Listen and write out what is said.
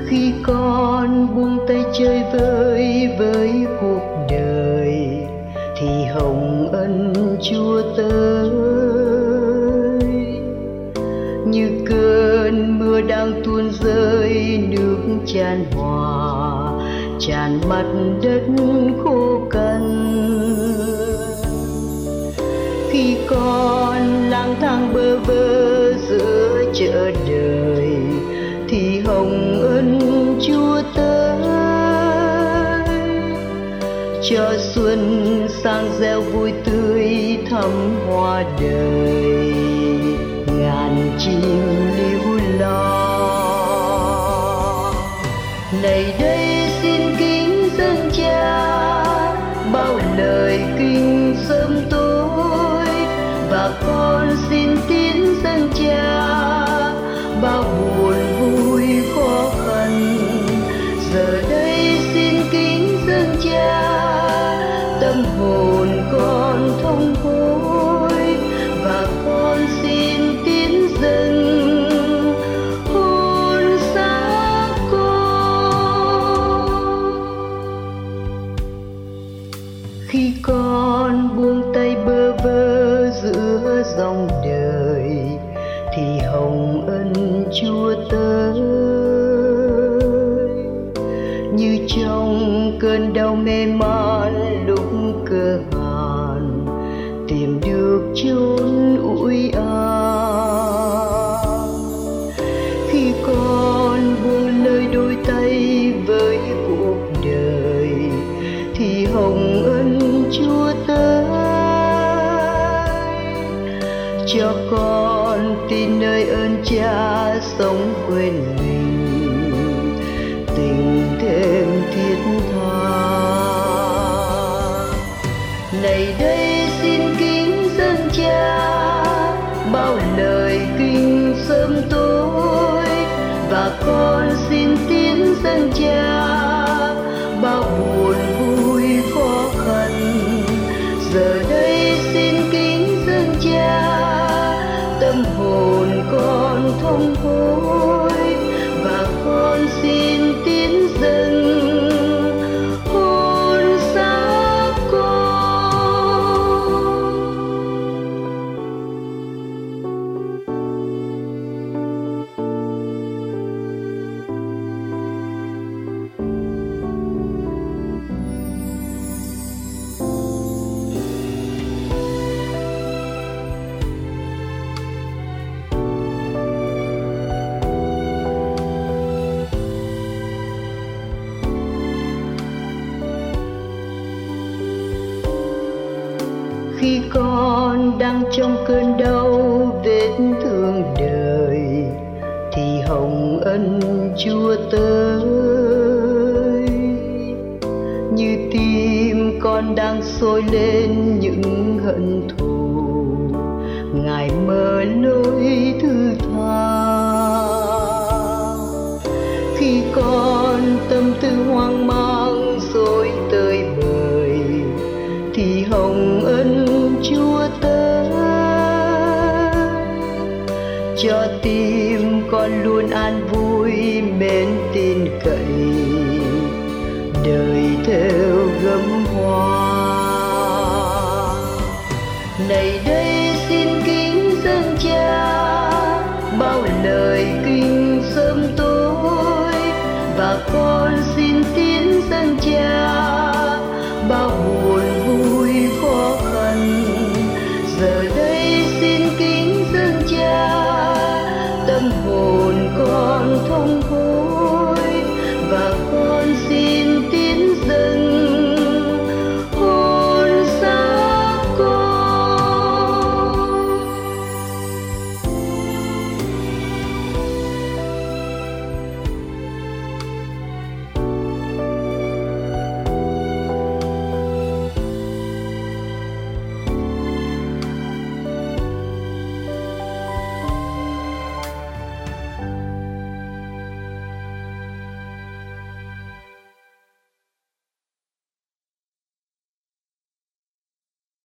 Khi con buông tay chơi với cuộc đời thì hồng ân Chúa tới như cơn mưa đang tuôn rơi, nước chan hòa tràn mặt đất khô cằn. Khi con lang thang bơ vơ giữa chợ đời thì hồng ân Chúa tới cho xuân sang gieo vui tươi thắm hoa đời, ngàn chim líu lo. Này đây xin kính dâng Cha bao lời kinh sớm tối, và con xin tiến dâng Cha bao buồn vui khó khăn. Giờ đây xin kính dâng Cha tâm hồn con thông hối, và con xin tiến dâng hồn xác con. Khi con buông tay bơ vơ giữa dòng đời thì hồng ân Chúa tới như trong cơn đau mê man lúc cơ hàn tìm được chốn ủi an. Khi con buông nơi đôi tay với cuộc đời thì hồng ân Chúa tới cho con tin nơi ơn Cha sống quên mình, tình thêm thiết tha. Này đây xin kính dâng Cha bao lời kinh sớm tối, và con xin tiến dâng Cha bao buồn vui khó khăn. Giờ đây xin kính dâng Cha tâm hồn con thông hối, và con xin tiến dâng hồn xác con. Khi con đang trong cơn đau vết thương đời thì hồng ân Chúa tới như tim con đang sôi lên những hận thù, Ngài mở lối thứ tha. Khi con tâm tư hoang mang rối tơi bời thì hồng ân Chúa tới cho tim con luôn an vui mến tin cậy, đời theo gấm hoa. Này